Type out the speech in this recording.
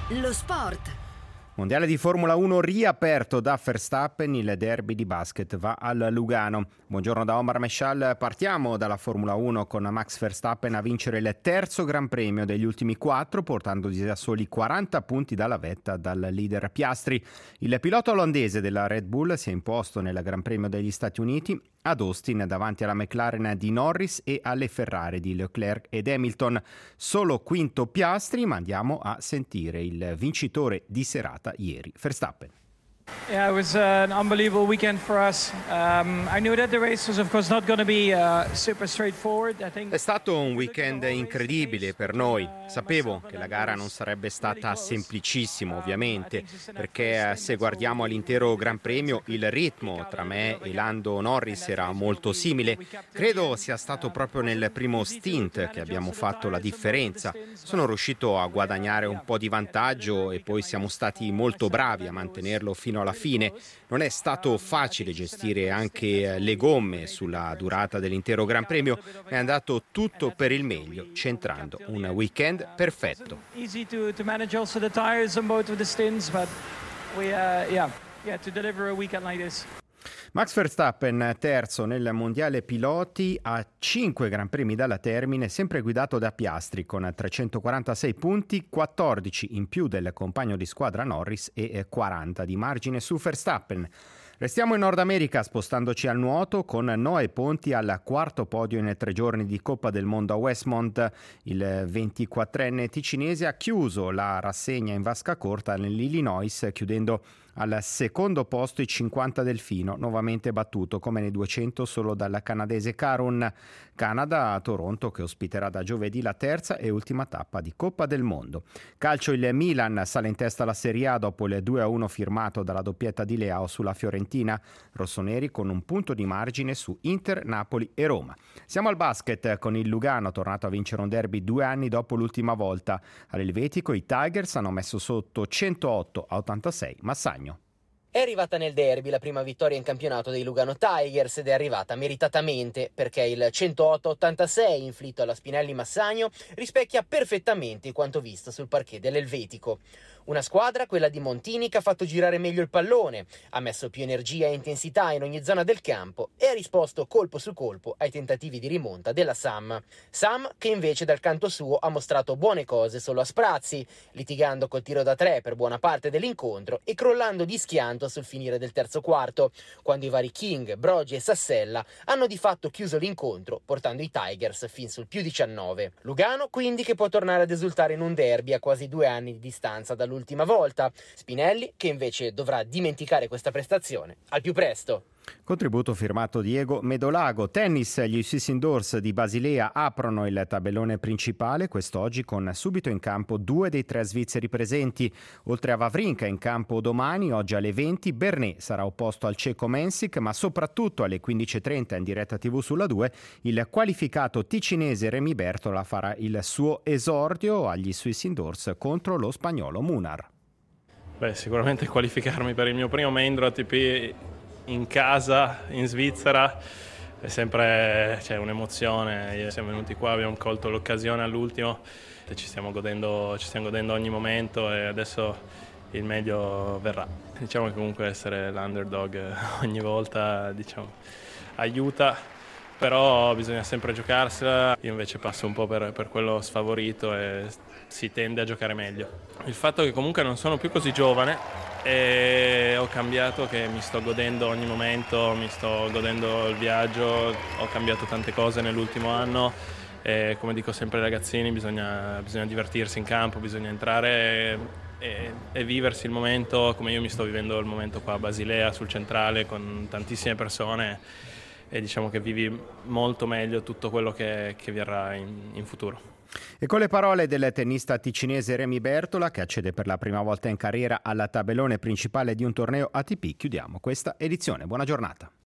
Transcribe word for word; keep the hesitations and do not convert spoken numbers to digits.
Lo sport. Mondiale di Formula uno riaperto da Verstappen, il derby di basket va al Lugano. Buongiorno da Omar Meshal, partiamo dalla Formula uno con Max Verstappen a vincere il terzo Gran Premio degli ultimi quattro, portandosi a soli quaranta punti dalla vetta dal leader Piastri. Il pilota olandese della Red Bull si è imposto nel Gran Premio degli Stati Uniti ad Austin davanti alla McLaren di Norris e alle Ferrari di Leclerc ed Hamilton. Solo quinto Piastri, ma andiamo a sentire il vincitore di serata ieri, Verstappen. Yeah, it was an unbelievable weekend for us. Um, I knew that the race was of course not going to be uh, super straightforward. I think È stato un weekend incredibile per noi. Sapevo che la gara non sarebbe stata semplicissima, ovviamente, perché se guardiamo all'intero Gran Premio il ritmo tra me e Lando Norris era molto simile. Credo sia stato proprio nel primo stint che abbiamo fatto la differenza. Sono riuscito a guadagnare un po' di vantaggio e poi siamo stati molto bravi a mantenerlo fino alla fine. Non è stato facile gestire anche le gomme sulla durata dell'intero Gran Premio, ma è andato tutto per il meglio, centrando un weekend perfetto. easy to to manage also the tires on both of the stints, but we uh, yeah, yeah to deliver a weekend like this. Max Verstappen terzo nel mondiale piloti a cinque Gran Premi dalla termine, sempre guidato da Piastri con trecentoquarantasei punti, quattordici in più del compagno di squadra Norris e quaranta di margine su Verstappen. Restiamo in Nord America spostandoci al nuoto con Noè Ponti al quarto podio in tre giorni di Coppa del Mondo a Westmont. Il ventiquattrenne ticinese ha chiuso la rassegna in vasca corta nell'Illinois, chiudendo al secondo posto i cinquanta Delfino, nuovamente battuto come nei duecento solo dal canadese Karun. Canada a Toronto, che ospiterà da giovedì la terza e ultima tappa di Coppa del Mondo. Calcio, il Milan sale in testa alla Serie A dopo il due a uno firmato dalla doppietta di Leao sulla Fiorentina. Rossoneri con un punto di margine su Inter, Napoli e Roma. Siamo al basket con il Lugano, tornato a vincere un derby due anni dopo l'ultima volta. All'Elvetico i Tigers hanno messo sotto centootto a ottantasei Massagno. È arrivata nel derby la prima vittoria in campionato dei Lugano Tigers ed è arrivata meritatamente, perché il centootto a ottantasei inflitto alla Spinelli Massagno rispecchia perfettamente quanto visto sul parquet dell'Elvetico. Una squadra, quella di Montini, che ha fatto girare meglio il pallone, ha messo più energia e intensità in ogni zona del campo e ha risposto colpo su colpo ai tentativi di rimonta della Sam. Sam che invece dal canto suo ha mostrato buone cose solo a sprazzi, litigando col tiro da tre per buona parte dell'incontro e crollando di schianto sul finire del terzo quarto, quando i vari King, Brogi e Sassella hanno di fatto chiuso l'incontro, portando i Tigers fin sul più diciannove. Lugano quindi che può tornare ad esultare in un derby a quasi due anni di distanza dall'ultima volta. Spinelli che invece dovrà dimenticare questa prestazione al più presto. Contributo firmato Diego Medolago. Tennis, gli U C I Indoors di Basilea aprono il tabellone principale quest'oggi con subito in campo due dei tre svizzeri presenti. Oltre a Wawrinka in campo domani, oggi alle venti, Bernet sarà opposto al ceco Mensik, ma soprattutto alle quindici e trenta in diretta tivù sulla due, il qualificato ticinese Remy Bertola farà il suo esordio agli Swiss Indoors contro lo spagnolo Munar. Beh, sicuramente qualificarmi per il mio primo main A T P in casa, in Svizzera, è sempre c'è un'emozione. Siamo venuti qua, abbiamo colto l'occasione all'ultimo e ci stiamo godendo, ci stiamo godendo ogni momento e adesso il meglio verrà. Diciamo che comunque essere l'underdog ogni volta, diciamo, aiuta, però bisogna sempre giocarsela. Io invece passo un po' per, per quello sfavorito e si tende a giocare meglio. Il fatto che comunque non sono più così giovane e ho cambiato, che mi sto godendo ogni momento, mi sto godendo il viaggio, ho cambiato tante cose nell'ultimo anno e come dico sempre ai ragazzini bisogna, bisogna divertirsi in campo, bisogna entrare e, e viversi il momento come io mi sto vivendo il momento qua a Basilea sul centrale con tantissime persone e diciamo che vivi molto meglio tutto quello che, che verrà in, in futuro. E con le parole del tennista ticinese Remy Bertola, che accede per la prima volta in carriera al tabellone principale di un torneo A T P, chiudiamo questa edizione. Buona giornata.